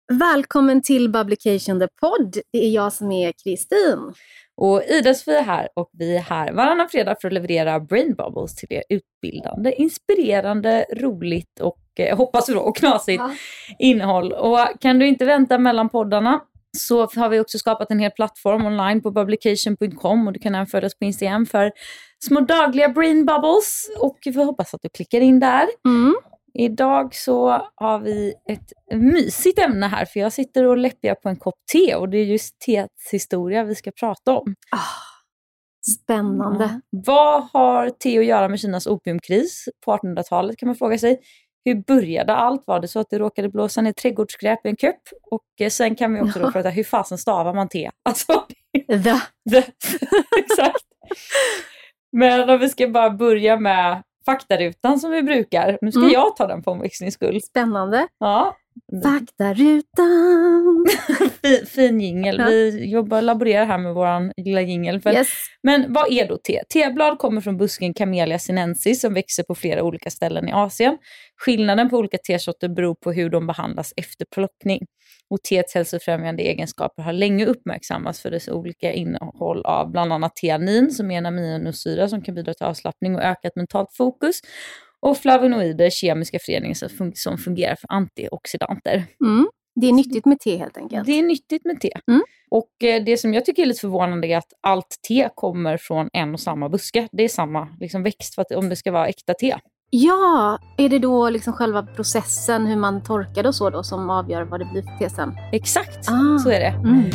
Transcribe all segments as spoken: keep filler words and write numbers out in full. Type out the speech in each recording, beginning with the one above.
Välkommen till Publication the Pod. Det är jag som är Kristin. Och Ida Sofia här, och vi är här varannan fredag för att leverera Brain Bubbles till er utbildande, inspirerande, roligt och eh, hoppas då och knasigt ja. innehåll. Och kan du inte vänta mellan poddarna så har vi också skapat en hel plattform online på publication punkt com, och du kan även följa oss på Instagram för små dagliga Brain Bubbles, och vi får hoppas att du klickar in där. Mm. Idag så har vi ett mysigt ämne här, för jag sitter och läppar på en kopp te, och det är just teets historia vi ska prata om. Ah, spännande. Mm. Vad har te att göra med Kinas opiumkris på artonhundratalet, kan man fråga sig. Hur började allt? Var det så att det råkade blåsa ner trädgårdsskräp i en kupp? Och sen kan vi också då prata hur fasen stavar man te? Alltså, the. the. Exakt. Men om vi ska bara börja med faktarutan som vi brukar. Nu ska mm. jag ta den på omväxlings skull. Spännande. Ja. Faktarutan. fin, fin jingle. Ja. Vi jobbar laborerar här med våran lilla jingle. Yes. Men vad är då te? Teblad kommer från busken Camellia sinensis som växer på flera olika ställen i Asien. Skillnaden på olika tesorter beror på hur de behandlas efter plockning. Och teets hälsofrämjande egenskaper har länge uppmärksammats för dess olika innehåll av bland annat teanin, som är en aminosyra som kan bidra till avslappning och ökat mentalt fokus. Och flavonoider, kemiska föreningar som fungerar för antioxidanter. Mm. Det är nyttigt med te helt enkelt. Det är nyttigt med te. Mm. Och eh, det som jag tycker är lite förvånande är att allt te kommer från en och samma buske. Det är samma liksom, växt för att, om det ska vara äkta te. Ja, är det då liksom själva processen, hur man torkar och så då, som avgör vad det blir för te sen? Exakt, ah. så är det. Mm.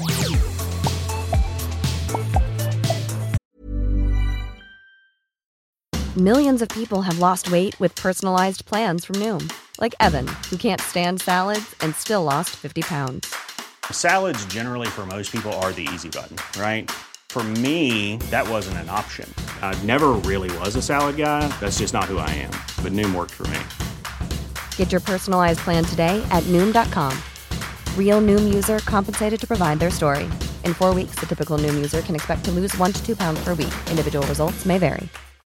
Millions of people have lost weight with personalized plans from Noom. Like Evan, who can't stand salads and still lost fifty pounds. Salads generally for most people are the easy button, right? For me, that wasn't an option. I never really was a salad guy. That's just not who I am. But Noom worked for me. Get your personalized plan today at noom dot com. Real Noom user compensated to provide their story. In four weeks, the typical Noom user can expect to lose one to two pounds per week. Individual results may vary.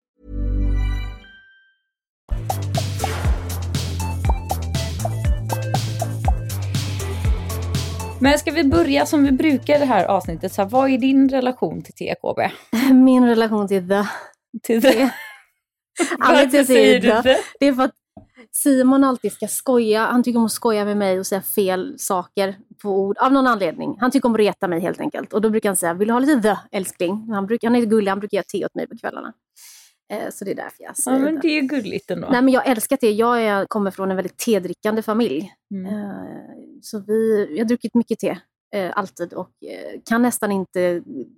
Men ska vi börja som vi brukar i det här avsnittet? Så här, vad är din relation till te, K B? Min relation till the. Till the? Varför säger du det? Det är för att Simon alltid ska skoja. Han tycker om att skoja med mig och säga fel saker på ord. Av någon anledning. Han tycker om att reta mig helt enkelt. Och då brukar han säga, vill du ha lite the, älskling? Han, brukar, han är gullig, han brukar göra te åt mig på kvällarna. Eh, så det är därför jag säger ja, men det. det är ju gulligt ändå. Nej, men jag älskar te. Jag är, kommer från en väldigt tedrickande familj. Mm. Eh, så vi, jag har druckit mycket te. Eh, alltid. Och eh, kan nästan inte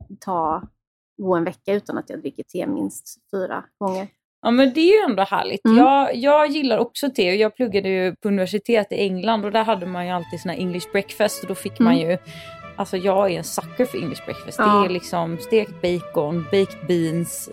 ta gå en vecka utan att jag dricker te minst fyra gånger. Ja, men det är ju ändå härligt. Mm. Jag, jag gillar också te, och jag pluggade ju på universitet i England, och där hade man ju alltid såna English breakfast, och då fick mm. man ju, alltså jag är en sucker för English breakfast. Ja. Det är liksom stekt bacon, baked beans,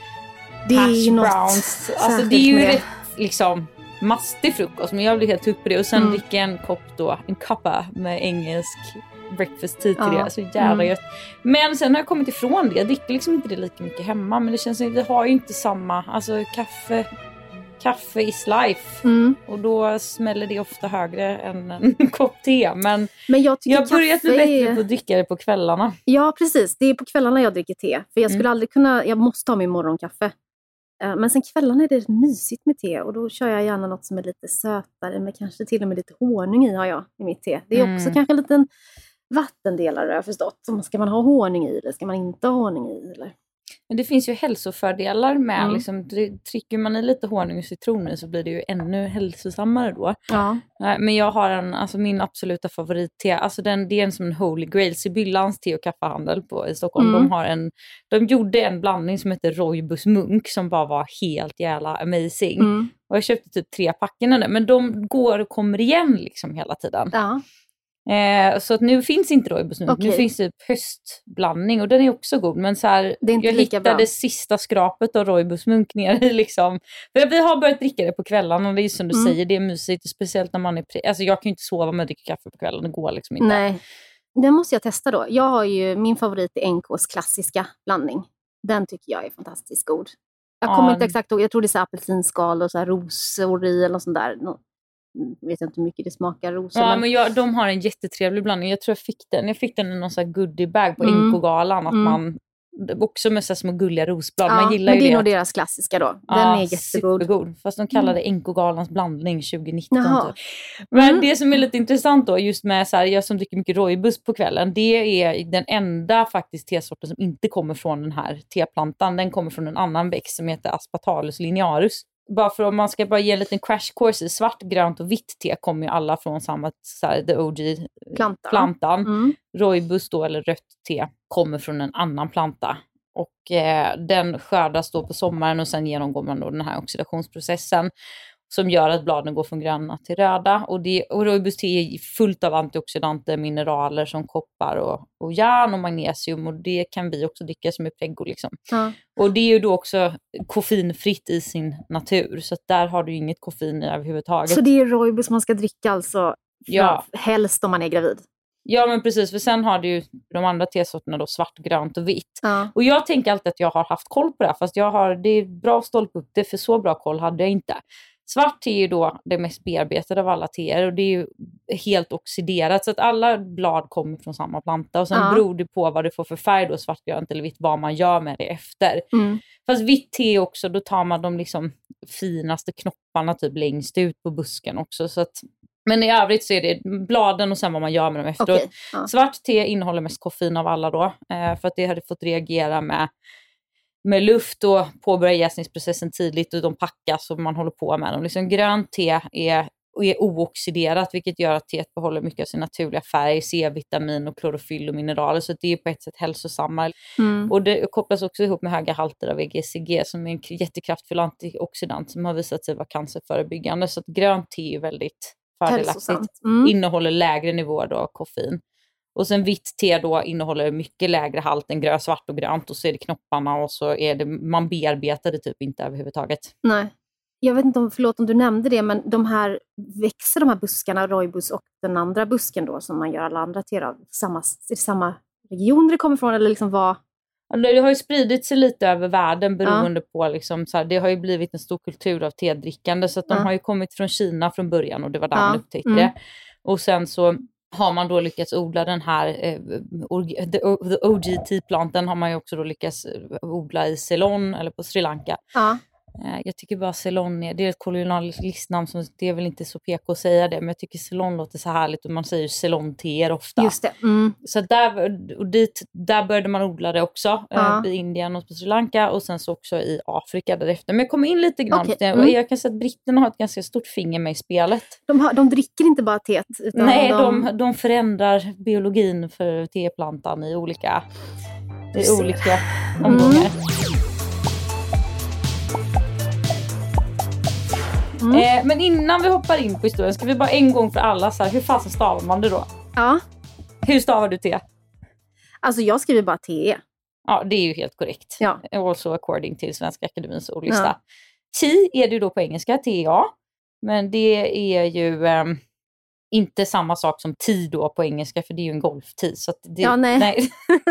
det är hash något browns. Alltså det är ju rätt liksom mastig frukost, men jag blir helt upp på det. Och sen mm. dricka en kopp då, en kappa med engelsk breakfast tea till ja. det. Så jävla mm. gött. Men sen har jag kommit ifrån det. Jag dricker liksom inte det lika mycket hemma. Men det känns som att vi har ju inte samma. Alltså kaffe, kaffe is life. Mm. Och då smäller det ofta högre än en kopp te. Men, men jag, jag har börjat bli bättre på att dricka det på kvällarna. Ja, precis. Det är på kvällarna jag dricker te. För jag skulle mm. aldrig kunna, jag måste ha min morgonkaffe. Men sen kvällarna är det mysigt med te. Och då kör jag gärna något som är lite sötare. Men kanske till och med lite honung i har jag i mitt te. Det är mm. också kanske en liten vattendelare, har jag förstått. Ska man ha honung i eller ska man inte ha honung i? Eller? Men det finns ju hälsofördelar med. Mm. Liksom, trycker man i lite honung och citron så blir det ju ännu hälsosammare då. Ja. Men jag har en, alltså min absoluta favoritte. Alltså den, det är en som en holy grail. Sibyllans te- och kaffehandel på, i Stockholm. Mm. De, har en, de gjorde en blandning som heter Rooibos Munk som bara var helt jävla amazing. Mm. Och jag köpte typ tre packen där. Men de går och kommer igen liksom hela tiden. Ja. Eh, så att nu finns inte Rooibos Munk. Okay. Nu finns det höstblandning och den är också god. Men så här, det är inte jag lika hittade bra. Det sista skrapet av Rooibos Munk ner i liksom. För vi har börjat dricka det på kvällen och det är som du mm. säger, det är mysigt. Speciellt när man är, pre- alltså jag kan ju inte sova med att dricka kaffe på kvällen, det går liksom inte. Nej, det måste jag testa då. Jag har ju, min favorit är N K:s klassiska blandning. Den tycker jag är fantastiskt god. Jag kommer ja. inte exakt ihåg, jag tror det är så apelsinskal och så här rosor i eller något sånt där. vet inte hur mycket det smakar rosor. Ja, men, men jag, de har en jättetrevlig blandning. Jag tror jag fick den. Jag fick den i någon sån här goodiebag på mm. Enkogalan. Att mm. man, också med så små gulliga rosblad. Ja, man gillar men ju det är det. nog deras klassiska då. Den ja, är jättegod. Supergod. Fast de kallar det Enkogalans blandning tjugonitton. Jaha. Men Mm. det som är lite intressant då, just med så här, jag som dricker mycket rooibos på kvällen, det är den enda faktiskt tesorten som inte kommer från den här teplantan. Den kommer från en annan växt som heter Aspartalus linearus. Bara för om man ska bara ge en liten crash course, svart, grönt och vitt te kommer ju alla från samma så här, the O G-plantan. Planta. Mm. Rooibos då, eller rött te, kommer från en annan planta. Och eh, den skördas då på sommaren och sen genomgår man då den här oxidationsprocessen som gör att bladen går från gröna till röda. Och, det, och rooibos te är fullt av antioxidanter, mineraler som koppar och, och järn och magnesium. Och det kan vi också dricka som är preggo liksom. Ja. Och det är ju då också koffeinfritt i sin natur. Så att där har du inget koffein i överhuvudtaget. Så det är rooibos man ska dricka alltså ja. helst om man är gravid? Ja, men precis. För sen har du ju de andra tesorterna då svart, grönt och vitt. Ja. Och jag tänker alltid att jag har haft koll på det här. Fast jag har, det är bra att stolpa upp det, för så bra koll hade jag inte. Svart te är ju då det mest bearbetade av alla teer. Och det är ju helt oxiderat. Så att alla blad kommer från samma planta. Och sen ja. beror det på vad det får för färg då, svart, grönt eller vitt. Vad man gör med det efter. Mm. Fast vitt te också, då tar man de liksom finaste knopparna typ längst ut på busken också. Så att... Men i övrigt så är det bladen och sen vad man gör med dem efteråt. Okay, ja. Svart te innehåller mest koffein av alla då. Eh, för att det hade fått reagera med, med luft och påbörja jäsningsprocessen tidigt. Och de packas och man håller på med dem. Liksom grönt te är, är ooxiderat, vilket gör att teet behåller mycket av sin naturliga färg. C-vitamin och klorofyll och mineraler. Så det är på ett sätt hälsosamma. Mm. Och det kopplas också ihop med höga halter av E G C G som är en jättekraftfull antioxidant som har visat sig vara cancerförebyggande. Så att grönt te är väldigt... fördelaktigt, mm. innehåller lägre nivåer då av koffein. Och sen vitt te då innehåller mycket lägre halt än grön, svart och grönt. Och så är det knopparna och så är det, man bearbetar det typ inte överhuvudtaget. Nej. Jag vet inte om, förlåt om du nämnde det, men de här, växer de här buskarna, rooibos och den andra busken då som man gör alla andra te av, samma, är det samma region det kommer från eller liksom vad? Det har ju spridit sig lite över världen beroende ja. på liksom, så här, det har ju blivit en stor kultur av tedrickande så att de ja. har ju kommit från Kina från början och det var där ja. man upptäckte mm. det. Och sen så har man då lyckats odla den här eh, the, the O G-teplanten har man ju också då lyckats odla i Ceylon eller på Sri Lanka. Ja. Jag tycker bara Ceylon är, det är ett kolonialistnamn som det är väl inte så P K att säga det, men jag tycker Ceylon låter så härligt och man säger Ceylon-teer ofta. Just det. Mm. Så där, och dit, där började man odla det också ja. eh, i Indien och på Sri Lanka och sen så också i Afrika därefter. Men jag kommer in lite grann okay. mm. och jag kan säga att britterna har ett ganska stort finger med i spelet. De, har, de dricker inte bara teet? Utan Nej, de... De, de förändrar biologin för teplantan i olika, i olika omgångar. Mm. Mm. Eh, men innan vi hoppar in på historien ska vi bara en gång för alla så här, hur fasen stavar man det då? Ja. Hur stavar du te? Alltså jag skriver bara te. Ja, det är ju helt korrekt. Ja. Also according till Svenska Akademins ordlista. Ja. Te är det ju då på engelska, T A. Men det är ju eh, inte samma sak som te då på engelska för det är ju en golfte. Så att det, ja, nej. nej.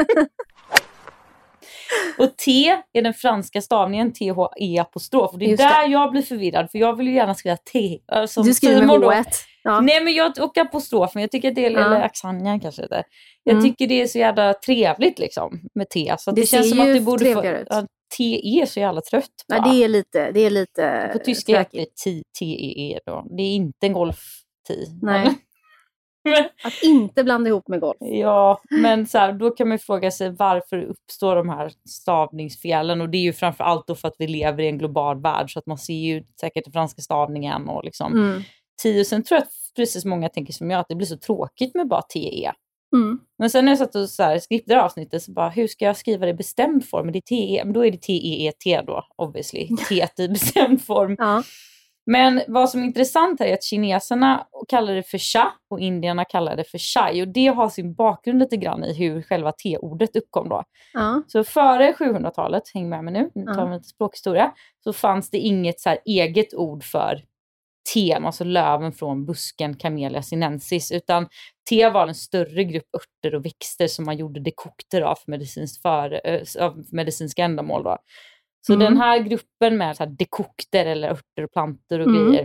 Och T är den franska stavningen T H E apostrof. Och det är just där det. Jag blir förvirrad. För jag vill ju gärna skriva T. Alltså, du skriver med H ett. Ja. Nej men jag och apostrofen. Jag tycker att det är, ja. eller accenten kanske det. Jag mm. tycker det är så jävla trevligt liksom med T. Så det, det känns som att det borde få... Ja, T är så jävla trött. Ja, det är lite... Det är lite på tyska heter det T E E då. Det är inte en golf-T. Nej. Att inte blanda ihop med golf. Ja, men så här, då kan man fråga sig varför uppstår de här stavningsfelen. Och det är ju framförallt då för att vi lever i en global värld. Så att man ser ju säkert den franska stavningen och liksom mm. tio. Sen tror jag att precis många tänker som jag att det blir så tråkigt med bara T E. Mm. Men sen när jag satt och så här, skrivde avsnittet så bara, hur ska jag skriva det i bestämd form? Det är T E, men då är det T E E T då, obviously. T i bestämd form. Ja. Men vad som är intressant här är att kineserna kallar det för cha och indierna kallar det för chai. Och det har sin bakgrund lite grann i hur själva te-ordet uppkom då. Ja. Så före sjuhundratalet, häng med mig nu, nu tar vi lite språkhistoria. Så fanns det inget så här eget ord för te, alltså löven från busken Camellia sinensis. Utan te var en större grupp örter och växter som man gjorde dekokter av för, medicinskt för, av medicinska ändamål då. Så mm. den här gruppen med så här dekokter eller örter och plantor och mm. grejer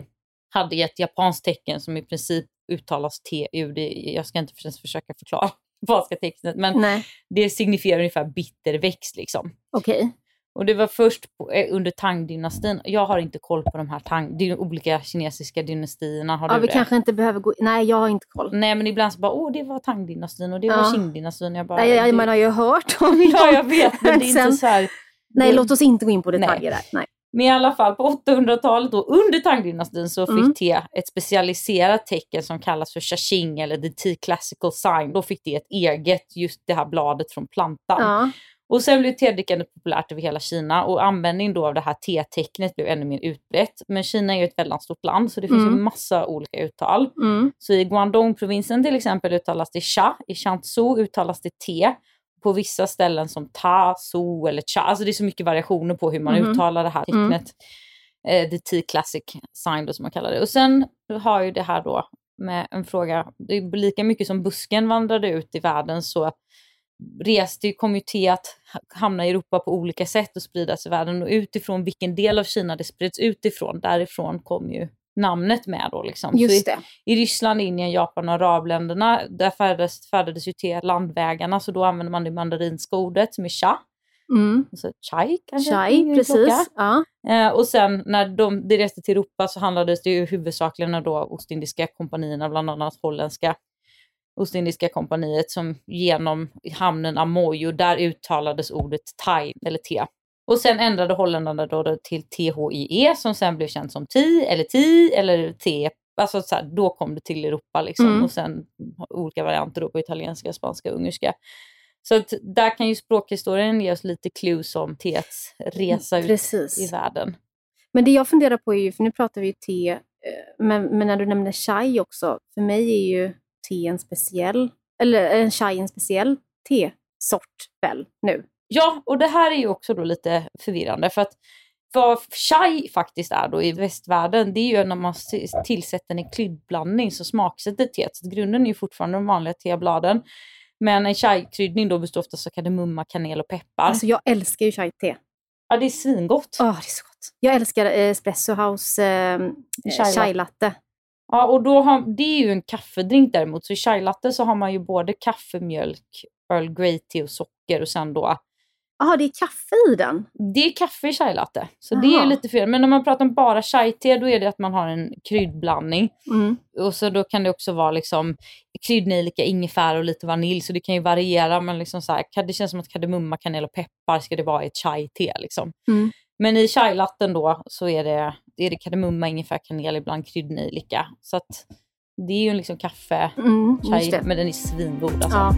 hade ett japanskt tecken som i princip uttalas T-U. Det, jag ska inte ens försöka förklara japanska tecknet, men Nej. det signifierar ungefär bitterväxt liksom. Okej. Okay. Och det var först på, under Tang-dynastin. Jag har inte koll på de här Tang, de olika kinesiska dynastierna. Har ja, du vi det? kanske inte behöver gå... Nej, jag har inte koll. Nej, men ibland så bara, åh, det var Tang-dynastin och det ja. var Qing-dynastin. Jag bara, Nej, jag, det... man har ju hört om Ja, jag vet, men det är Sen... inte så här... Nej, det... låt oss inte gå in på detaljer där. Nej. Men i alla fall på åttahundratalet då, under Tang-dynastin så fick mm. te ett specialiserat tecken som kallas för Shashing eller the Tea Classical Sign. Då fick det ett eget, just det här bladet från plantan. Ja. Och sen blev tedrickandet populärt över hela Kina och användning då av det här te-tecknet blev ännu mer utbrett. Men Kina är ju ett väldigt stort land så det finns mm. ju massa olika uttal. Mm. Så i Guangdong-provinsen till exempel uttalas det cha, i Jiangsu uttalas det te. På vissa ställen som ta, so eller cha. Alltså det är så mycket variationer på hur man mm. uttalar det här tecknet. Mm. Eh, the Tea Classic Sign då som man kallar det. Och sen har ju det här då med en fråga. Det är lika mycket som busken vandrade ut i världen så reste kom ju te att hamna i Europa på olika sätt och spridas i världen. Och utifrån vilken del av Kina det sprids utifrån. Därifrån kom ju namnet med då liksom. Just så i, i Ryssland, Indien, Japan och arabländerna där färdades, färdades ju till landvägarna så då använder man det mandarinska ordet som är cha. Mm. Alltså chai kanske. Chai, precis. Ja. Eh, och sen när de, de reste till Europa så handlades det ju huvudsakligen då Ostindiska kompanierna, bland annat holländska Ostindiska kompaniet som genom hamnen Amoy där uttalades ordet thai eller te. Och sen ändrade holländarna då till T H I E som sen blev känt som ti eller ti eller te. Alltså så här, då kom det till Europa liksom. Mm. Och sen olika varianter då på italienska, spanska, ungerska. Så att där kan ju språkhistorien ge oss lite clues om teets resa Precis. ut i världen. Men det jag funderar på är ju, för nu pratar vi ju te, men, men när du nämner chai också, för mig är ju te en speciell, eller en chai en speciell tesort väl nu. Ja, och det här är ju också då lite förvirrande för att vad chai faktiskt är då i västvärlden, det är ju när man tillsätter en kryddblandning så smaksätter teet. Så grunden är ju fortfarande de vanliga tebladen. Men en chai-kryddning då består ofta av kardemumma, kanel och peppar. Alltså jag älskar ju chai-te. Ja, det är svingott. Ja, oh, det är så gott. Jag älskar eh, Espresso House eh, chai, chai latte. Ja, och då har, det är ju en kaffedrink däremot. Så i chai latte så har man ju både kaffe, mjölk, Earl Grey te och socker och sen då... Jaha, det är kaffe i den? Det är kaffe i chai latte. Så Aha. Det är lite fel. Men när man pratar om bara chai-te då är det att man har en kryddblandning. Mm. Och så då kan det också vara liksom kryddnejlika, ingefära och lite vanilj. Så det kan ju variera. Men liksom så här, det känns som att kardemumma, kanel och peppar ska det vara i ett chai-te liksom. Mm. Men i chai-latten då så är det, är det kardemumma, ingefära, kanel, ibland kryddnejlika. Så att det är ju liksom kaffe, mm, chai, men den är svingod alltså. Ja.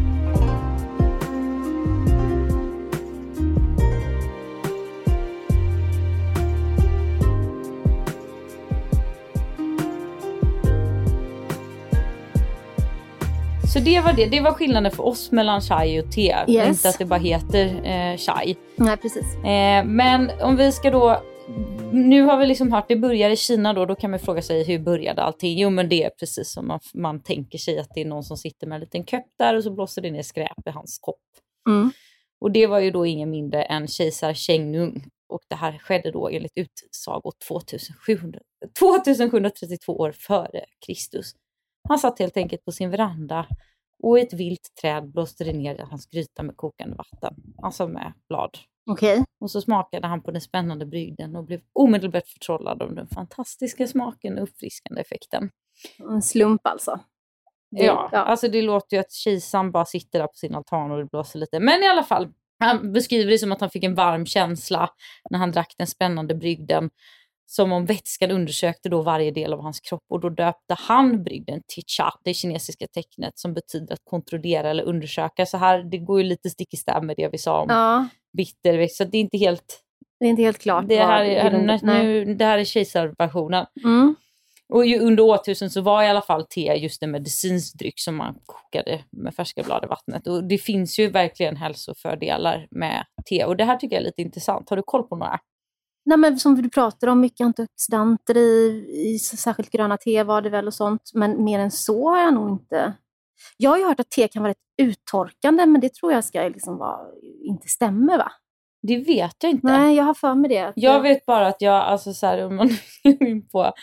Så det var det. Det var skillnaden för oss mellan chai och te. Yes. Inte att det bara heter eh, chai. Nej, precis. Eh, men om vi ska då... Nu har vi liksom hört, det börjar i Kina då. Då kan man fråga sig, hur började allting? Jo, men det är precis som man, man tänker sig. Att det är någon som sitter med en liten kopp där och så blåser det ner skräp i hans kopp. Mm. Och det var ju då ingen mindre än kejsar Cheng-Nung. Och det här skedde då enligt utsago tjugosjuhundratrettiotvå år före Kristus. Han satt helt enkelt på sin veranda och i ett vilt träd blåste det ner hans gryta med kokande vatten. Alltså med blad. Okej. Okay. Och så smakade han på den spännande brygden och blev omedelbart förtrollad av den fantastiska smaken och uppfriskande effekten. En slump alltså. Det, ja, ja, alltså det låter ju att kejsaren bara sitter där på sin altan och det blåser lite. Men i alla fall, han beskriver det som att han fick en varm känsla när han drack den spännande brygden. Som om vätskan undersökte då varje del av hans kropp. Och då döpte han brygden till cha, det kinesiska tecknet som betyder att kontrollera eller undersöka. Så här, det går ju lite stick i stäv med det vi sa om ja. bitterväxt. Så det är inte helt... Det är inte helt klart. Det här är, är, nu, det här är kejsarversionen. Mm. Och ju under årtusen så var i alla fall te just en medicinsdryck som man kokade med färska blad i vattnet. Och det finns ju verkligen hälsofördelar med te. Och det här tycker jag är lite intressant. Har du koll på några? Nej, men som du pratar om, mycket antioxidanter i, i särskilt gröna te var det väl och sånt. Men mer än så har jag nog inte. Jag har ju hört att te kan vara rätt uttorkande, men det tror jag ska liksom vara, inte stämmer, va? Det vet jag inte. Nej, jag har för mig det. Jag vet bara att jag, alltså så här, om man är in på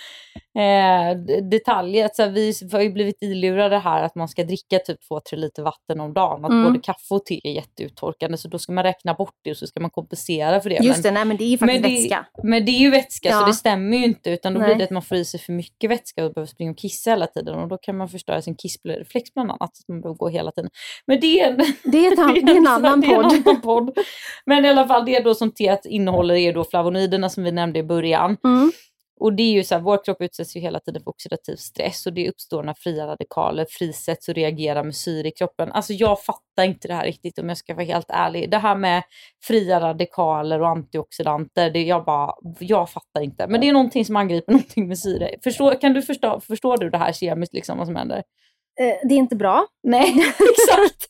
eh, detaljer. Så vi har ju blivit ilurade här att man ska dricka typ två tre liter vatten om dagen. Att mm. både kaffe och te är jätteuttorkande. Så då ska man räkna bort det och så ska man kompensera för det. Just det, men, nej men det är ju faktiskt men vätska. Det, men det är ju vätska ja. Så det stämmer ju inte. Utan då nej. Blir det att man får i sig för mycket vätska och behöver springa och kissa hela tiden. Och då kan man förstöra sin kissreflex bland annat. Så att man behöver gå hela tiden. Men det är en, det är ett, det är en annan podd. En annan podd. Men i alla fall det är då som teet innehåller är då flavonoiderna som vi nämnde i början. Mm. Och det är ju så här, vår kropp utsätts ju hela tiden för oxidativ stress och det uppstår när fria radikaler frisätts och reagerar med syre i kroppen. Alltså jag fattar inte det här riktigt om jag ska vara helt ärlig. Det här med fria radikaler och antioxidanter, det jag bara, jag fattar inte. Men det är någonting som angriper någonting med syre. Förstår, kan du förstå, förstår du det här kemiskt liksom vad som händer? Eh, det är inte bra. Nej, exakt.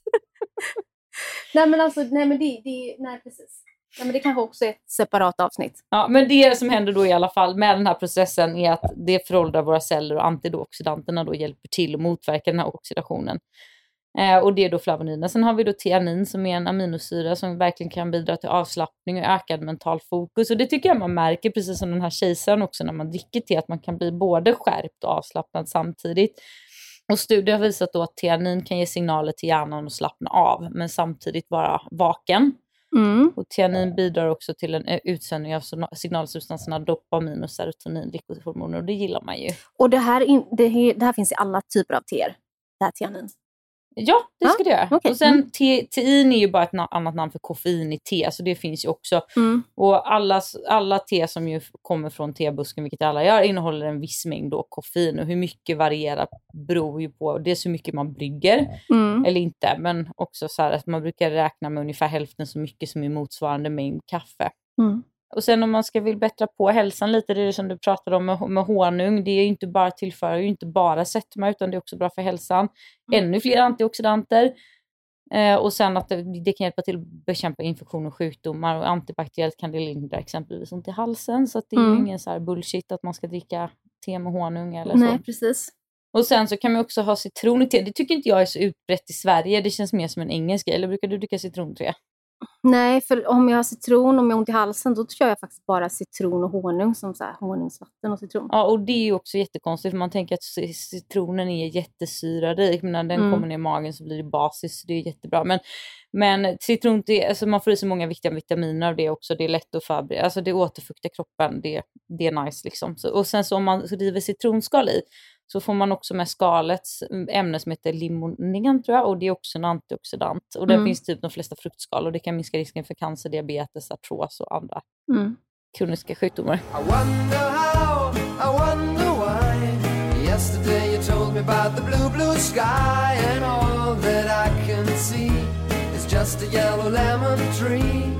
nej men alltså, nej men det, det nej precis. Ja, men det kanske också är ett separat avsnitt. Ja, men det som händer då i alla fall med den här processen är att det föråldrar våra celler och antioxidanterna då hjälper till att motverka den här oxidationen. Eh, och det är då flavonoiderna. Sen har vi då theanin som är en aminosyra som verkligen kan bidra till avslappning och ökad mental fokus. Och det tycker jag man märker precis som den här kejsaren också när man dricker te att man kan bli både skärpt och avslappnad samtidigt. Och studier har visat då att theanin kan ge signaler till hjärnan att slappna av men samtidigt vara vaken. Mm. Och theanin bidrar också till en utsöndring av signalsubstanserna dopamin och serotonin, lyckohormoner, och det gillar man ju. Och det här, in, det, det här finns i alla typer av teer, det här theanin? Ja, det ska ah, det göra. Okay. Och sen mm. te, tein är ju bara ett na- annat namn för koffein i te, så det finns ju också. Mm. Och alla, alla te som ju kommer från tebusken, vilket alla gör, innehåller en viss mängd då koffein. Och hur mycket varierar beror ju på, det är så mycket man brygger mm. eller inte. Men också så här att man brukar räkna med ungefär hälften så mycket som är motsvarande mängd kaffe. Mm. Och sen om man ska vill bättra på hälsan lite, det är det som du pratade om med, med honung. Det är ju inte bara tillför ju inte bara sötma utan det är också bra för hälsan. Mm. Ännu fler antioxidanter. Eh, och sen att det, det kan hjälpa till att bekämpa infektion och sjukdomar. Och antibakteriellt kan det lindra exempelvis ont i halsen. Så att det är mm. ju ingen så här bullshit att man ska dricka te med honung eller så. Nej, precis. Och sen så kan man också ha citron i te. Det tycker inte jag är så utbrett i Sverige. Det känns mer som en engelsk grej. Eller brukar du dricka citronte? Nej, för om jag har citron, om jag har ont i halsen, då kör jag faktiskt bara citron och honung som så här, honungsvatten och citron. Ja, och det är ju också jättekonstigt för man tänker att citronen är jättesyrarik, men när den mm. kommer ner i magen så blir det basis, så det är jättebra. Men, men citron, det, alltså man får i så många viktiga vitaminer av det också, det är lätt att förbereda, alltså det återfuktar kroppen, det, det är nice liksom. Så, och sen så om man river citronskal i, så får man också med skalets ämne som heter limonen tror jag. Och det är också en antioxidant. Och det mm. finns typ de flesta fruktskal. Och det kan minska risken för cancer, diabetes, artros och andra mm. kroniska sjukdomar. I wonder how, I wonder why. Yesterday you told me about the blue, blue sky. And all that I can see is just a yellow lemon tree.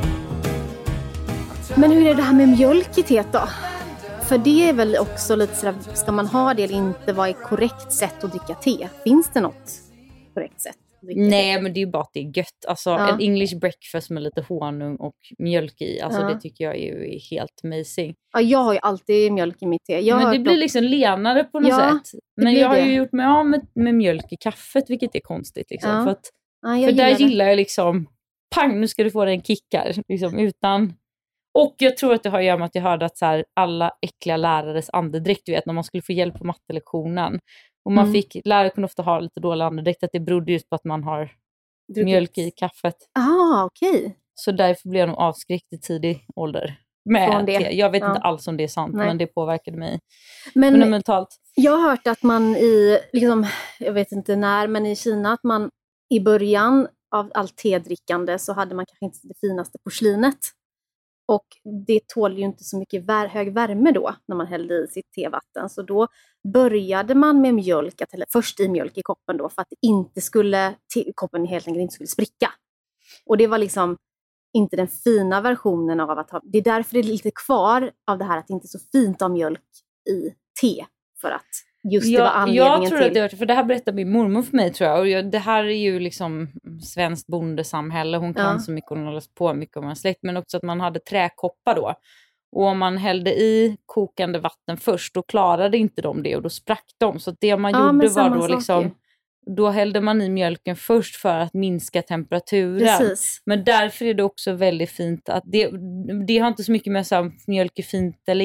Men hur är det här med mjölk i teet då? För det är väl också lite sådär, ska man ha det eller inte, vad är korrekt sätt att dricka te? Finns det något korrekt sätt att dricka Nej, te? men det är ju bara att det är gött. Alltså ja. en English breakfast med lite honung och mjölk i, alltså ja. det tycker jag är ju helt amazing. Ja, jag har ju alltid mjölk i mitt te. Jag men det blir liksom lenare på något ja, sätt. Men jag har det. ju gjort mig av med, med mjölk i kaffet, vilket är konstigt liksom. Ja. För, att, ja, för där gillar gillar jag liksom, pang, nu ska du få en kickar, liksom utan... Och jag tror att det har att göra med att jag hörde att så här, alla äckliga lärares andedräkt, du vet, när man skulle få hjälp på mattelektionen. Och man mm. fick, lärare kunde ofta ha lite dålig andedräkt, att det berodde just på att man har druckit mjölk i kaffet. Ah, okej. Okay. Så därför blev jag nog avskräckt i tidig ålder. Med det. Te. Jag vet ja. inte alls om det är sant, Nej. men det påverkade mig men fundamentalt. Jag har hört att man i, liksom, jag vet inte när, men i Kina, att man i början av allt tedrickande så hade man kanske inte det finaste porslinet. Och det tål ju inte så mycket vär- hög värme då när man hällde i sitt tevatten. Så då började man med mjölk, att hälla först i mjölk i koppen då, för att inte skulle, te- koppen helt enkelt inte skulle spricka. Och det var liksom inte den fina versionen av att ha, det är därför det är lite kvar av det här att det inte är så fint av mjölk i te. För att just det var anledningen jag tror till. Att det var, för det här berättade min mormor för mig tror jag. Och jag, det här är ju liksom svenskt bondesamhälle. Hon kan ja. så mycket, hon har läst på mycket om en släkt. Men också att man hade träkoppar då. Och om man hällde i kokande vatten först, då klarade inte de det. Och då sprack de. Så det man ja, gjorde var då liksom... Ju. Då hällde man i mjölken först för att minska temperaturen. Precis. Men därför är det också väldigt fint att det, det har inte så mycket med så här, mjölk är fint eller inte.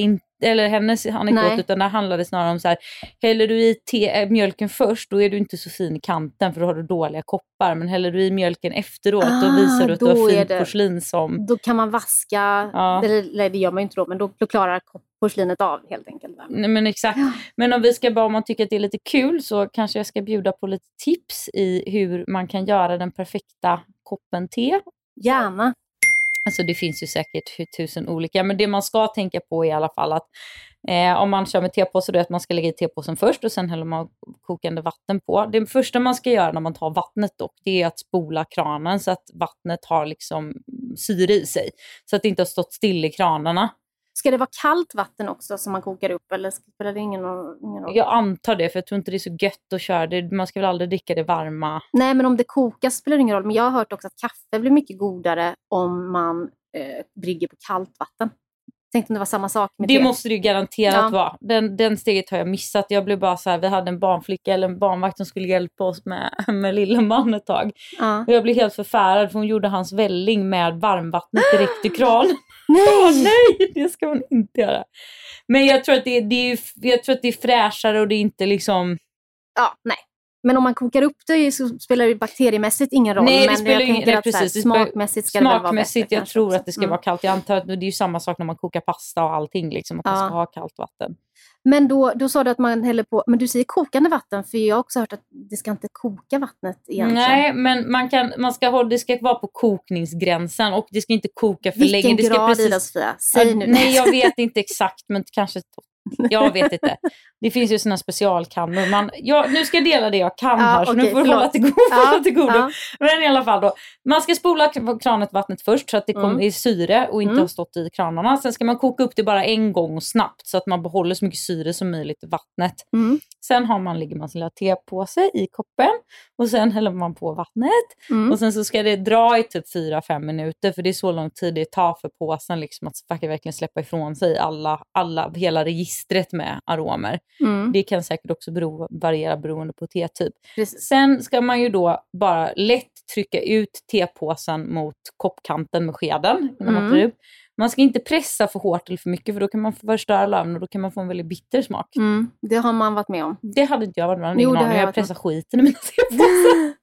eller hennes anekdot, Nej. utan det handlade snarare om så här, häller du i te, mjölken först, då är du inte så fin i kanten för då har du dåliga koppar, men häller du i mjölken efteråt, Ah, då visar du att du då har är fint det- porslin som... Då kan man vaska, Ja. eller, eller det gör man ju inte då, men då, då klarar porslinet av helt enkelt. Va? Nej, men exakt. Men om vi ska bara, om man tycker att det är lite kul, så kanske jag ska bjuda på lite tips i hur man kan göra den perfekta koppen te. Gärna. Alltså det finns ju säkert hur tusen olika, men det man ska tänka på är i alla fall att eh, om man kör med tepåse, då är att man ska lägga i tepåsen först och sen häller man kokande vatten på. Det första man ska göra när man tar vattnet dock, det är att spola kranen så att vattnet har liksom syre i sig, så att det inte har stått still i kranarna. Ska det vara kallt vatten också som man kokar upp, eller spelar det ingen, ingen roll? Jag antar det, för jag tror inte det är så gött att köra det. Man ska väl aldrig dricka det varma. Nej, men om det kokas spelar det ingen roll. Men jag har hört också att kaffe blir mycket godare om man eh, brygger på kallt vatten. Tänkte om det var samma sak med Det te. måste det ju garanterat Ja. vara. Den, den steget har jag missat. Jag blev bara så här, vi hade en barnflicka eller en barnvakt som skulle hjälpa oss med, med lilla man ett tag. Ja. Och jag blev helt förfärad för hon gjorde hans välling med varmvattnet direkt i kran. Nej! Nej, det ska man inte göra. Men jag tror att det, det är, jag tror att det är fräschare och det är inte liksom... Ja, nej. Men om man kokar upp det så spelar det bakteriemässigt ingen roll. Nej, det men spelar jag ingen- tänker nej, att så här, precis. Det spelar- smakmässigt ska det väl vara Smakmässigt, bättre. jag kanske tror också. att det ska Mm. vara kallt. Jag antar att det är ju samma sak när man kokar pasta och allting, liksom, att Ja. man ska ha kallt vatten. Men då, då sa du att man häller på, men du säger kokande vatten, för jag har också hört att det ska inte koka vattnet egentligen. Nej, men man kan, man ska hålla, det ska vara på kokningsgränsen och det ska inte koka för Vilken länge. Det ska grad, precis, Ida Sofia? Säg Ja, nu. nej, jag vet inte exakt, men kanske... Jag vet inte. Det finns ju såna specialkannor. Man, ja, nu ska jag dela det jag kan Ja, här, så okej, nu får du förlåt. hålla till godo. Ja, hålla till godo. ja. Men i alla fall då. Man ska spola k- kranet vattnet först så att det kommer Mm. i syre och inte Mm. har stått i kranarna. Sen ska man koka upp det bara en gång snabbt så att man behåller så mycket syre som möjligt i vattnet. Mm. Sen har man, ligger man sin lilla tepåse i koppen och sen häller man på vattnet. Mm. Och sen så ska det dra i typ fyra fem minuter, för det är så lång tid det tar för påsen liksom att verkligen släppa ifrån sig alla, alla, hela registret med aromer. Mm. Det kan säkert också bero, variera beroende på tetyp. Precis. Sen ska man ju då bara lätt trycka ut tepåsen mot koppkanten med skeden innan man Mm. tar upp. Man ska inte pressa för hårt eller för mycket, för då kan man förstöra löven och då kan man få en väldigt bitter smak. Mm. Det har man varit med om. Det hade inte jag varit med om. Jo, Ingen det har aning. jag Jag varit med. pressar skiten i mina tepåsar.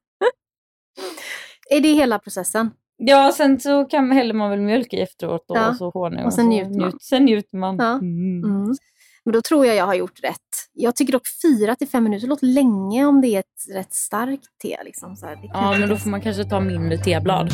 Är det hela processen? Ja, sen så kan, häller man väl mjölk i efteråt då, Ja. och så honung. Och sen så njuter man. njut- Sen njuter man. Ja. Mm. Mm. Men då tror jag jag har gjort rätt. Jag tycker dock fyra till fem minuter låter länge om det är ett rätt starkt te. Liksom. Så här, det kan Ja, jag men då tänka. får man kanske ta mindre teblad.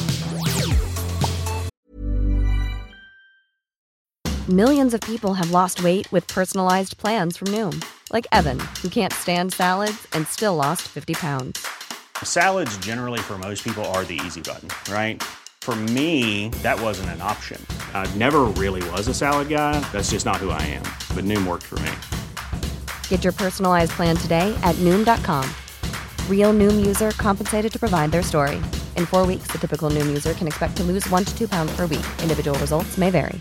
Millions of people have lost weight with personalized plans from Noom, like Evan, who can't stand salads and still lost fifty pounds. Salads generally for most people are the easy button, right? For me, that wasn't an option. I never really was a salad guy. That's just not who I am. But Noom worked for me. Get your personalized plan today at Noom dot com. Real Noom user compensated to provide their story. In four weeks, the typical Noom user can expect to lose one to two pounds per week. Individual results may vary.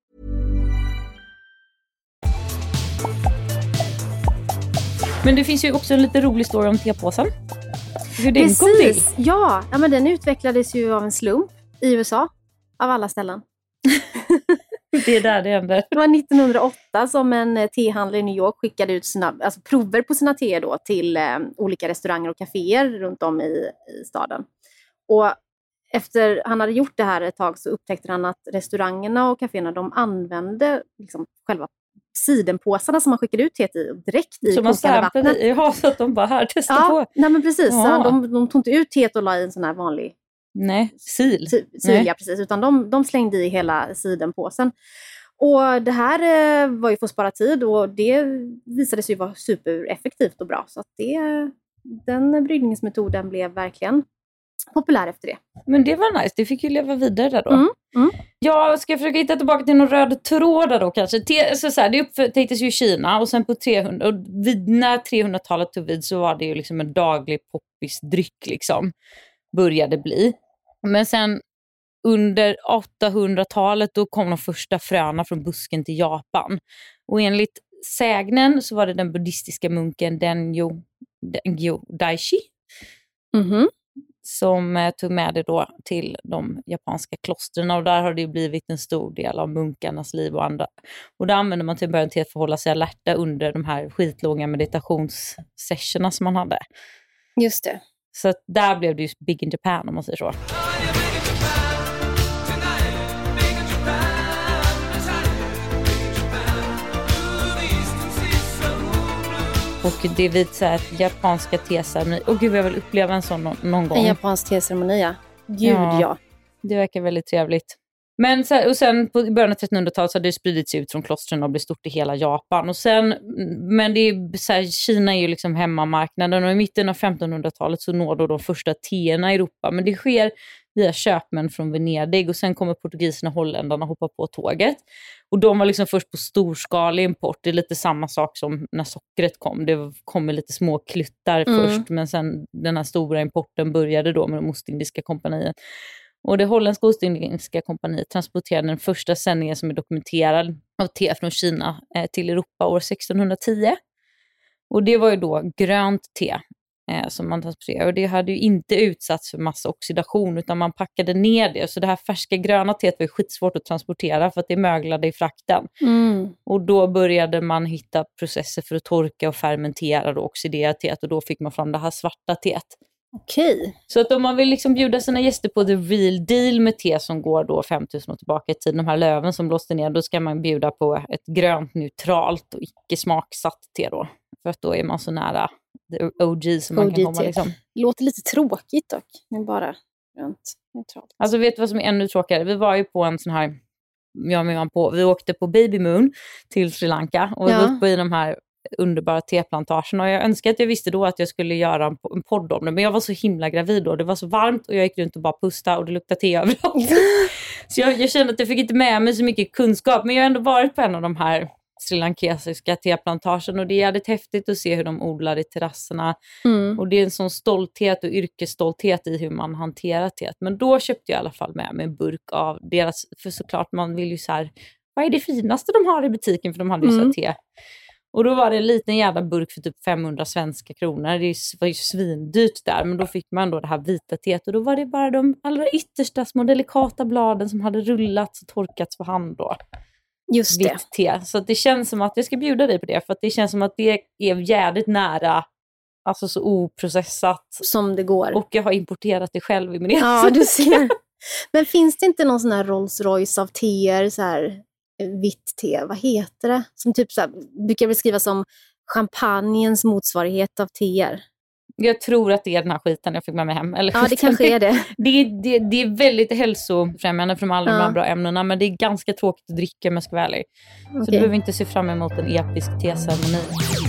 Men det finns ju också en lite rolig story om tepåsen. Hur den kom till. Precis, ja. ja men den utvecklades ju av en slump i U S A, av alla ställen. Det är där det händer. Det var nittonhundraåtta som en eh, tehandlare i New York skickade ut sina, alltså prover på sina teer då till eh, olika restauranger och kaféer runt om i, i staden. Och efter han hade gjort det här ett tag så upptäckte han att restaurangerna och kaféerna, de använde liksom själva sidenpåsarna som man skickade ut teet i direkt i Så man kokande vattnet. samplade i, ja, så att de bara här, testa Ja, på. nej men precis. Ja. Så de, de tog inte ut teet och la i en sån här vanlig Nej, sil. si- silja, precis, utan de, de slängde i hela sidenpåsen. Och det här eh, var ju för att spara tid och det visade sig vara supereffektivt och bra. Så att det, den bryggningsmetoden blev verkligen populär efter det. Men det var nice, det fick ju leva vidare där då. Mm, mm. Jag ska försöka hitta tillbaka till någon röd tråd där då kanske. Te, så så här, det upptäcktes ju i Kina och sen på trehundra, och vid, när trehundratalet tog vid så var det ju liksom en daglig poppisdryck liksom. Började bli. Men sen under åttahundratalet då kom de första fröna från busken till Japan. Och enligt sägnen så var det den buddhistiska munken Denjo, Denjo Daishi Mhm. som eh, tog med det då till de japanska klostren, och där har det blivit en stor del av munkarnas liv och andra. Och då använder man till början till att förhålla sig alerta under de här skitlånga meditationssessionerna som man hade. Just det. Så att där blev det ju big in Japan, om man säger så. Och det är vid så här japanska teceremoni. Och gud, jag vill uppleva en sån någon, någon gång. En japansk teceremoni, ja. Gud, ja. ja. Det verkar väldigt trevligt. Men så här, och sen på början av trettonhundratalet så hade det spridits ut från klostren och blivit stort i hela Japan. Och sen, men det är så här, Kina är ju liksom hemmamarknaden, och i mitten av femtonhundratalet så når då de första teerna i Europa. Men det sker via köpmän från Venedig, och sen kommer portugiserna och holländarna hoppa på tåget. Och de var liksom först på storskalig import. Det är lite samma sak som när sockret kom. Det kom med lite små klyttar mm. först, men sen den här stora importen började då med de Ostindiska kompaniet. Och det holländska Ostindiska kompaniet transporterade den första sändningen som är dokumenterad av te från Kina eh, till Europa år sextonhundratio. Och det var ju då grönt te eh, som man transporterade. Och det hade ju inte utsatts för massa oxidation, utan man packade ner det. Så det här färska gröna teet var ju skitsvårt att transportera för att det möglade i frakten. Mm. Och då började man hitta processer för att torka och fermentera och oxidera teet. Och då fick man fram det här svarta teet. Okej. Så att om man vill liksom bjuda sina gäster på the real deal med te som går då femtusen år tillbaka i tiden, de här löven som blåste ner, då ska man bjuda på ett grönt, neutralt och icke smaksatt te då. För att då är man så nära the O G som man kan komma liksom. Låter lite tråkigt dock, men bara grönt, neutralt. Alltså vet du vad som är ännu tråkigare? Vi var ju på en sån här, ja, men man på, vi åkte på Baby Moon till Sri Lanka, och vi var uppe i de här underbara teplantagen, och jag önskar att jag visste då att jag skulle göra en, en podd om det, men jag var så himla gravid då, det var så varmt och jag gick runt och bara pusta och det luktade te överallt. Så jag, jag kände att jag fick inte med mig så mycket kunskap, men jag har ändå varit på en av de här srilankesiska teplantagen, och det är jävligt häftigt att se hur de odlar i terrasserna. Mm. Och det är en sån stolthet och yrkesstolthet i hur man hanterar teet. Men då köpte jag i alla fall med mig en burk av deras, för såklart man vill ju så här, vad är det finaste de har i butiken, för de hade ju mm. så te. Och då var det en liten jävla burk för typ femhundra svenska kronor. Det var ju svindyrt där. Men då fick man då det här vita teet. Och då var det bara de allra yttersta små delikata bladen som hade rullats och torkats för hand då. Just det. Vitt te. Så det känns som att jag ska bjuda dig på det. För att det känns som att det är jävligt nära. Alltså så oprocessat. Som det går. Och jag har importerat det själv i min egen. Ja, du ser. Men finns det inte någon sån här Rolls Royce av teer så här? Vitt te, vad heter det? Som typ så här, brukar beskrivas som champagnens motsvarighet av teer. Jag tror att det är den här skiten jag fick med mig hem. Eller ja, det kanske är det. Det, det. det är väldigt hälsofrämjande från alla ja. de här bra ämnena, men det är ganska tråkigt att dricka, om jag ska vara ärlig. Okay. Så du behöver inte se fram emot en episk teceremoni.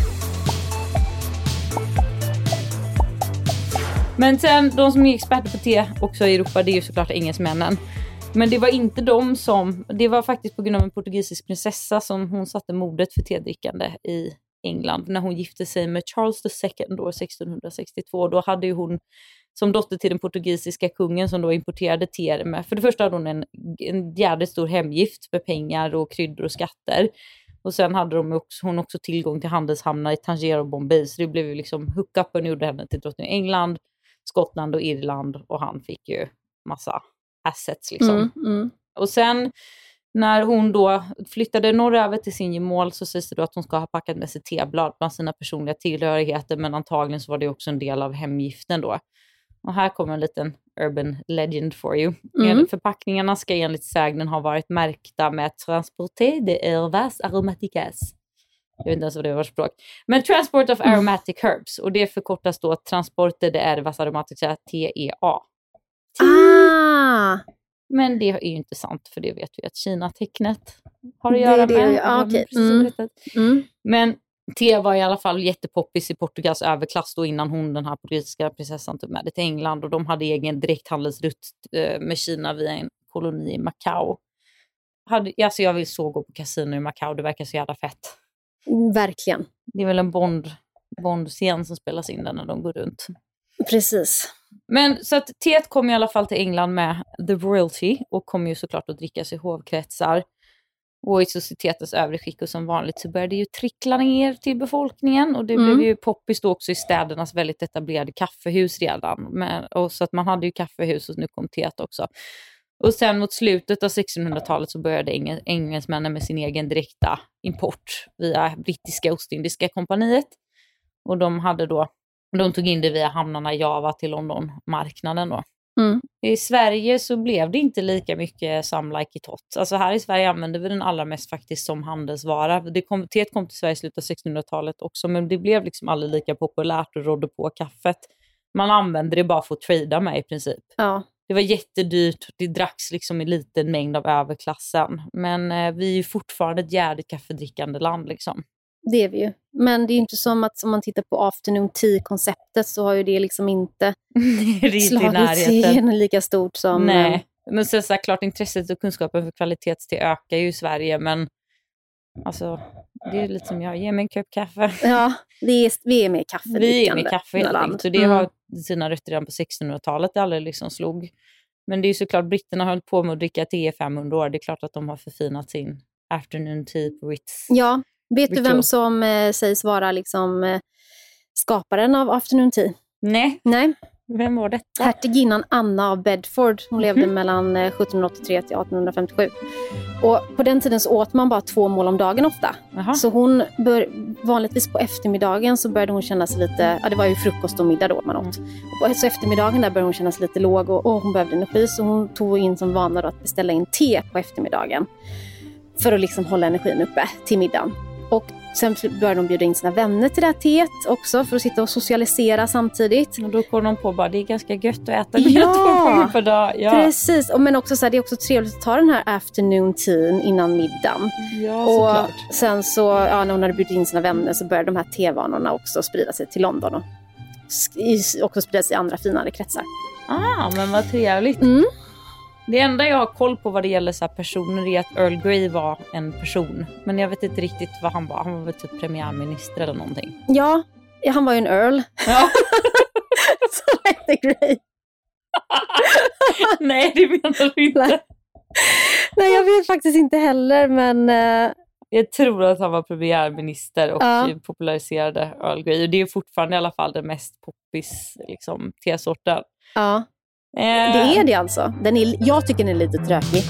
Men sen, de som är experter på te också i Europa, det är ju såklart engelsmännen. Men det var inte de som, det var faktiskt på grund av en portugisisk prinsessa som hon satte mordet för tedrickande i England. När hon gifte sig med Charles the second år sextonhundrasextiotvå. Då hade ju hon som dotter till den portugisiska kungen som då importerade te med. För det första hade hon en, en jävligt stor hemgift med pengar och kryddor och skatter. Och sen hade de också, hon också tillgång till handelshamnar i Tanger och Bombay. Så det blev ju liksom hook-upen gjorde henne till drottning England, Skottland och Irland. Och han fick ju massa assets liksom. Mm, mm. Och sen när hon då flyttade norröver till sin gemål, så sägs det då att hon ska ha packat med sig teblad bland sina personliga tillhörigheter, men antagligen så var det också en del av hemgiften då. Och här kommer en liten urban legend for you. Mm. Förpackningarna ska enligt sägnen ha varit märkta med transporté de herbes aromatiques. Jag vet inte ens vad det var för språk. Men transport of aromatic herbs. Och det förkortas då transporte de herbes aromatiques, T E A. Ah! Men det är ju inte sant, för det vet vi att Kina-tecknet har att göra det, det, med. Ja, okay. mm. Mm. Men te var i alla fall jättepoppis i Portugals överklass då, innan hon, den här portugisiska prinsessan, tog med det till England. Och de hade egen direkthandelsrutt med Kina via en koloni i Macau. Hade, alltså jag vill så gå på kasino i Macau, det verkar så jävla fett. Mm, verkligen. Det är väl en Bond, Bond-scen som spelas in där när de går runt. Precis. Men så att teet kom i alla fall till England med the royalty och kom ju såklart att drickas i hovkretsar. Och i societetens övre skick och som vanligt så började det ju trickla ner till befolkningen. Och det Mm. blev ju poppis då också i städernas väldigt etablerade kaffehus redan. Men, och så att man hade ju kaffehus och nu kom teet också. Och sen mot slutet av sextonhundratalet så började engel, engelsmännen med sin egen direkta import via brittiska Ostindiska kompaniet. Och de hade då, de tog in det via hamnarna i Java till Londonmarknaden då. Mm. I Sverige så blev det inte lika mycket some like it hot. Alltså här i Sverige använde vi den allra mest faktiskt som handelsvara. Det kom, teet kom till Sverige i slutet av sextonhundratalet också, men det blev liksom aldrig lika populärt och rådde på kaffet. Man använde det bara för att trada med i princip. Ja. Det var jättedyrt, det dracks liksom i liten mängd av överklassen. Men eh, vi är ju fortfarande ett jävligt kaffedrickande land liksom. Det är vi ju. Men det är inte som att om man tittar på afternoon tea-konceptet så har ju det liksom inte det är inte slagit sig lika stort som... Nej, men så, så här, klart intresset och kunskapen för kvalitetste ökar ju i Sverige, men alltså det är lite som jag, ge mig en kopp kaffe. Ja, det är, vi är med kaffedrickande. Vi är med kaffe helt land. enkelt, och det Mm. har sina rötter redan på sextonhundratalet, det aldrig liksom slog. Men det är ju såklart, britterna har hållit på med att dricka te i femhundra år, det är klart att de har förfinat sin afternoon tea på Ritz. Ja, vet du Ritual. vem som eh, sägs vara liksom eh, skaparen av afternoon tea? Nej, Nej, vem var det? hertiginnan Anna av Bedford. Hon levde Mhm. mellan eh, sjuttonhundraåttiotre till arton femtiosju. Och på den tiden så åt man bara två mål om dagen ofta. Jaha. Så hon bör, vanligtvis på eftermiddagen så började hon känna sig lite, ja det var ju frukost och middag då man åt. Och på, så eftermiddagen där började hon känna sig lite låg och, och hon behövde energi, så hon tog in som vana då att beställa in te på eftermiddagen. För att liksom hålla energin uppe till middagen. Och sen började de bjuda in sina vänner till det här teet också för att sitta och socialisera samtidigt. Och då kom de på bara, det är ganska gött att äta Ja. två gånger per dag. Ja, Precis, och men också så här, det är också trevligt att ta den här afternoon teen innan middagen. ja Och såklart. sen så, ja, när hon hade bjudit in sina vänner så började de här tevanorna också sprida sig till London och sk- också sprida sig i andra finare kretsar. Ah, men vad trevligt. Mm. Det enda jag har koll på vad det gäller så här personer är att Earl Grey var en person. Men jag vet inte riktigt vad han var. Han var väl typ premiärminister eller någonting. Ja, han var ju en earl. Ja. Så hette Grey. Nej, det menar du inte. Nej. Nej, jag vet faktiskt inte heller, men... eh, Jag tror att han var premiärminister och Ja. populariserade Earl Grey. Och det är fortfarande i alla fall den mest poppis liksom, tesorten. ja, Eh, det är det alltså. Den är, jag tycker den är lite trökig.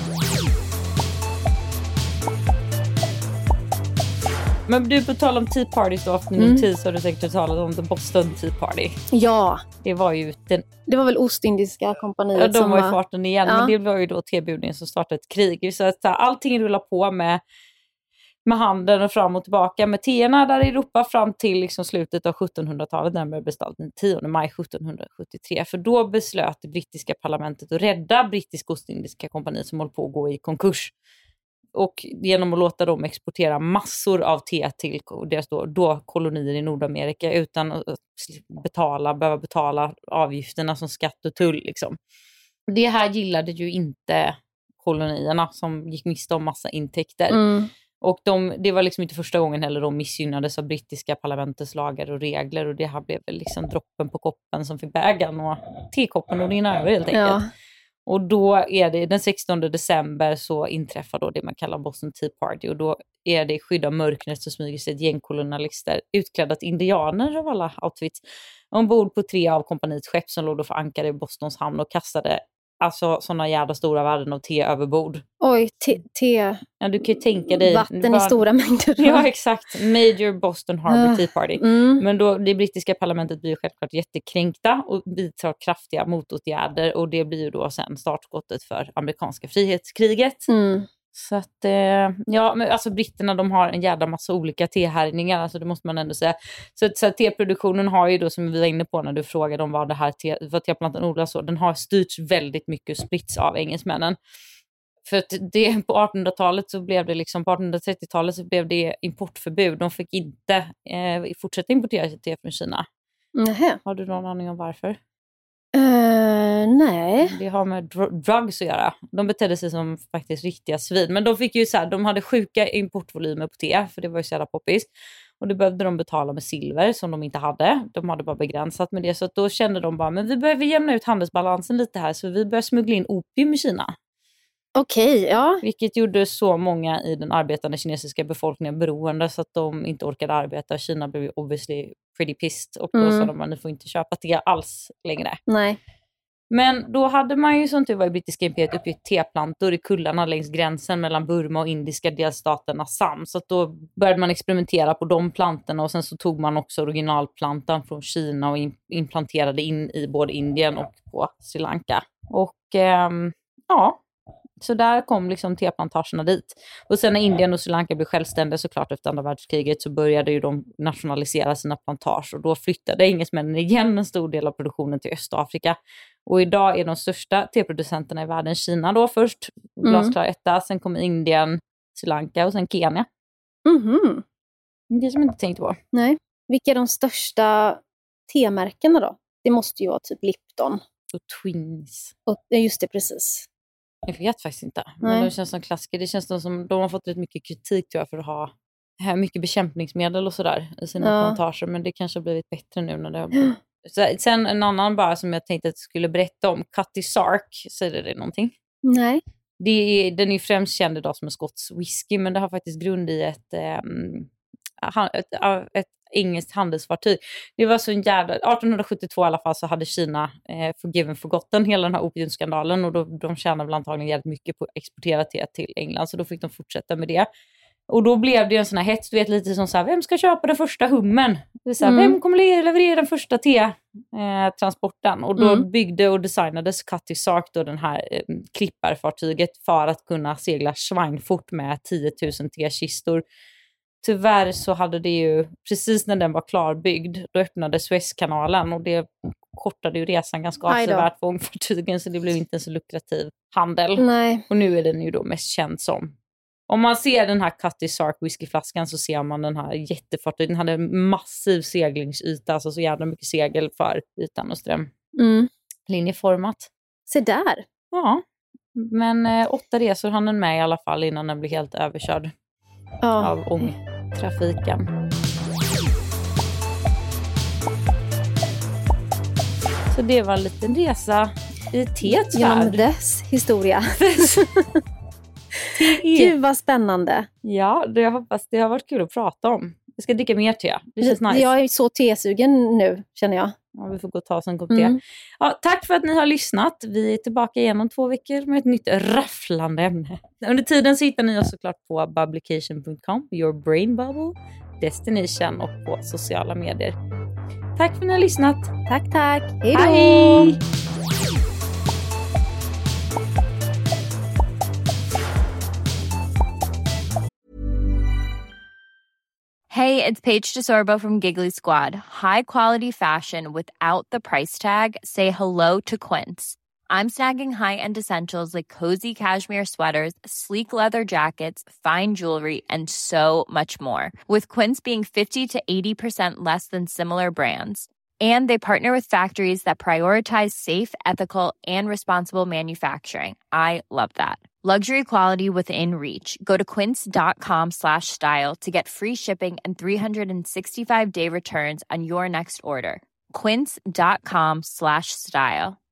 Men du, på tal om Tea Parties då, afternoon Mm. tea, så har du säkert hört talas om The Boston Tea Party. Ja, Det var ju den, det var väl Ostindiska kompaniet ja, de som var i var... farten igen, Ja. men det var ju då tebudningen som startade ett krig. Så att så här, allting rullar på med, med handeln och fram och tillbaka med teerna där i Europa fram till liksom slutet av sjuttonhundratalet, närmare bestämt den tionde maj sjuttonhundrasjuttiotre. För då beslöt det brittiska parlamentet att rädda brittiska Ostindiska kompaniet som håller på att gå i konkurs. Och genom att låta dem exportera massor av te till deras då, då kolonier i Nordamerika utan att betala, behöva betala avgifterna som skatt och tull. Liksom. Det här gillade ju inte kolonierna som gick miste om massa intäkter. Mm. Och de, det var liksom inte första gången heller de missgynnades av brittiska parlamentets lagar och regler. Och det här blev väl liksom droppen på koppen som fick bägaren och tekoppen och rinna över helt enkelt. Ja. Och då är det den sextonde december så inträffar då det man kallar Boston Tea Party. Och då är det i skydd av mörkret så smyger sig ett gäng kolonialister utklädda till indianer av alla outfits ombord på tre av kompaniets skepp som låg då för ankare i Bostons hamn och kastade alltså sådana jävla stora värden av te över bord. Oj, te, te Ja, du kan ju tänka dig... vatten bara- i stora mängder. Ja, exakt. Major Boston Harbor Ah. Tea Party. Mm. Men då, det brittiska parlamentet blir ju självklart jättekränkta och vidtar kraftiga motåtgärder. Och det blir ju då sen startskottet för amerikanska frihetskriget. Mm. Så att, eh, ja, men alltså britterna de har en jävla massa olika tehärjningar, alltså det måste man ändå säga. Så, så att teproduktionen har ju då, som vi var inne på när du frågade om vad det här te, vad teplantan odlas så, den har styrts väldigt mycket splits av engelsmännen. För att det, på artonhundratalet så blev det liksom, på artonhundratrettiotalet så blev det importförbud. De fick inte eh, fortsätta importera te från Kina. Nähä. Har du någon aning om varför? Eh, nej. Det har med dr- drugs att göra. De betedde sig som faktiskt riktiga svin. Men de fick ju så här, de hade sjuka importvolymer på te, för det var ju så jävla poppis. Och det behövde de betala med silver som de inte hade. De hade bara begränsat med det. Så att då kände de bara, men vi behöver jämna ut handelsbalansen lite här. Så vi börjar smuggla in opium i Kina. Okej, okay, ja. Vilket gjorde så många i den arbetande kinesiska befolkningen beroende så att de inte orkade arbeta. Kina blev ju obviously pretty pissed och då mm. sa de att ni får inte köpa te alls längre. Nej. Men då hade man ju som tur var i brittiska imperiet uppgett teplantor i kullarna längs gränsen mellan Burma och indiska delstaten Assam. Så att då började man experimentera på de plantorna och sen så tog man också originalplantan från Kina och in- implanterade in i både Indien och på Sri Lanka. Och ehm, ja, så där kom liksom teplantagerna dit. Och sen när Indien och Sri Lanka blev självständiga såklart efter andra världskriget så började ju de nationalisera sina plantager. Och då flyttade engelsmännen igen en stor del av produktionen till Östafrika. Och idag är de största teproducenterna i världen Kina då först. Glasklar etta, sen kommer Indien, Sri Lanka och sen Kenya. Mhm. Det som jag inte tänkte på. Nej. Vilka är de största temärkena då? Det måste ju vara typ Lipton. Och Twins. Och, ja, just det, precis. Jag vet faktiskt inte. Nej. Men det känns som klassiker. Det känns som de har fått rätt mycket kritik tror jag, för att ha här mycket bekämpningsmedel och sådär i sina ja. plantager. Men det kanske har blivit bättre nu när det har... Så, sen en annan bara som jag tänkte att jag skulle berätta om. Cutty Sark. Säger det någonting? Nej. Det är, den är främst känd idag som en skotsk whisky. Men det har faktiskt grund i ett, um, ett, ett, ett engelskt handelsfartyg. Det var så en jävla... arton sjuttiotvå i alla fall så hade Kina eh, forgiven forgotten hela den här opiumskandalen. Och då, de tjänade väl antagligen jävligt mycket på att exportera te till England. Så då fick de fortsätta med det. Och då blev det en sån här hets, du vet, lite som så här, vem ska köpa den första hummen? Det är så här, mm. Vem kommer leverera den första te-transporten? Eh, och då mm. byggde och designades Cutty Sark då den här eh, klipparfartyget för att kunna segla svinfort med tio tusen tekistor. Tyvärr så hade det ju, precis när den var klarbyggd, då öppnade Suezkanalen och det kortade ju resan ganska avsevärt för ångfartygen så det blev inte en så lukrativ handel. Nej. Och nu är den ju då mest känd som. Om man ser den här Cutty Sark whiskyflaskan så ser man den här jättefartyg. Den hade en massiv seglingsyta, alltså så jävla mycket segel för ytan och ström. Mm. Linjeformat. Se där. Ja, men eh, åtta resor hann den med i alla fall innan den blev helt överkörd ja. av ångtrafiken. Så det var en liten resa i teets värld. Genom dess historia. Gud vad spännande. Ja, det, jag hoppas det har varit kul att prata om. Jag ska dricka mer te. Det känns nice. Jag är så tesugen nu, känner jag. Ja, vi får gå och ta oss en kopp te. Mm. Ja, tack för att ni har lyssnat. Vi är tillbaka igen om två veckor med ett nytt rafflande ämne. Under tiden så hittar ni oss såklart på bublication punkt com, Your Brain Bubble, Destination och på sociala medier. Tack för att ni har lyssnat. Tack, tack. Hej då. Hej! Hey, it's Paige DeSorbo from Giggly Squad. High quality fashion without the price tag. Say hello to Quince. I'm snagging high-end essentials like cozy cashmere sweaters, sleek leather jackets, fine jewelry, and so much more. With Quince being fifty to eighty percent less than similar brands. And they partner with factories that prioritize safe, ethical, and responsible manufacturing. I love that. Luxury quality within reach. Go to quince.com slash style to get free shipping and three sixty-five day returns on your next order. Quince.com slash style.